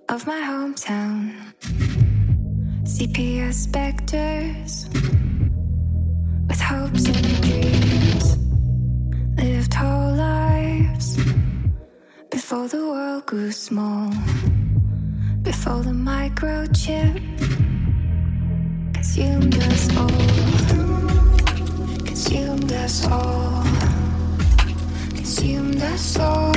of my hometown. CPS specters with hopes and dreams lived whole lives before the world grew small, before the microchip consumed us all, consumed us all, consumed us all.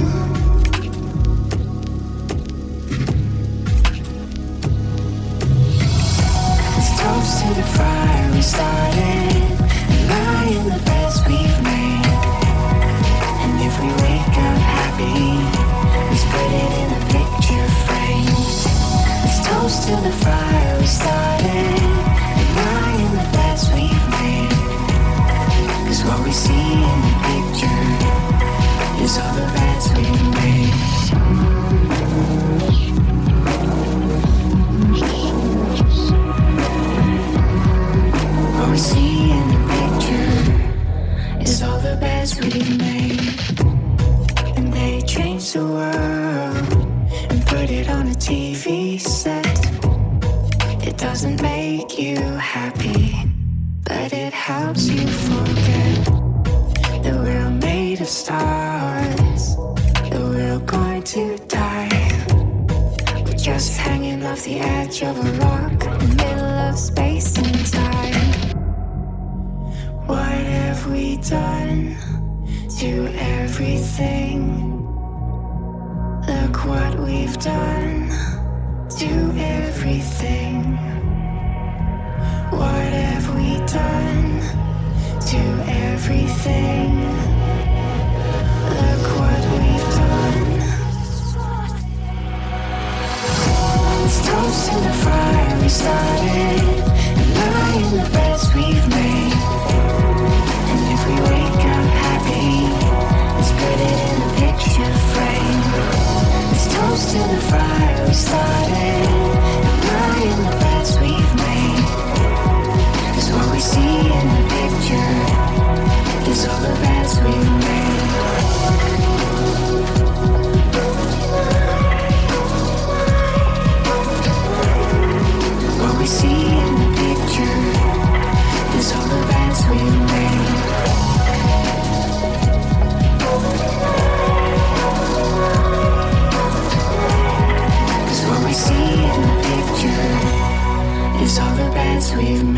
Toast to the fire we started, lying the best we've made. And if we wake up happy, let's put it in a picture frame. Let's toast to the fire we started, lying the best we've made. 'Cause what we see in the picture is all the bets we've made. What we see in the picture is all the bets we've made. And they changed the world and put it on a TV set. It doesn't make you happy, but it helps you forget that we're all made of stars, that we're all going to die. We're just hanging off the edge of a rock in the middle of space and time. What have we done to everything? Look what we've done to everything. What have we done to everything? Look what we've done. Let's toast to the fire we started, and lying the best we've made. And if we wake up happy, let's put it in a picture frame. Let's toast to the fire we started, and lying the best we've made. 'Cause what we see in the picture is all the bets we've made. What we see in the picture is all the bets we've made. Cause what we see in the picture is all the bets we've made.